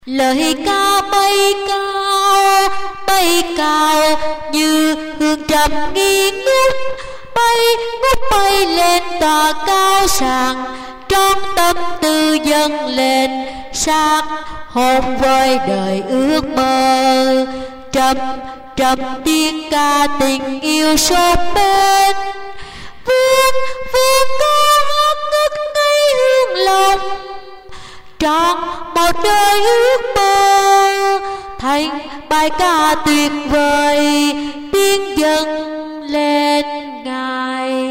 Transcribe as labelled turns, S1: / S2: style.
S1: Lời ca bay cao như hương trầm nghi ngút, bay lên tỏa cao sang, trong tâm tư dâng lên sáng hồn với đời ước mơ. Trầm tiếng ca tình yêu sốt bên, vương ca hát ngất ngây hương lòng, trọn một đời ước mơ thành bài ca tuyệt vời tiếng dâng lên Ngài.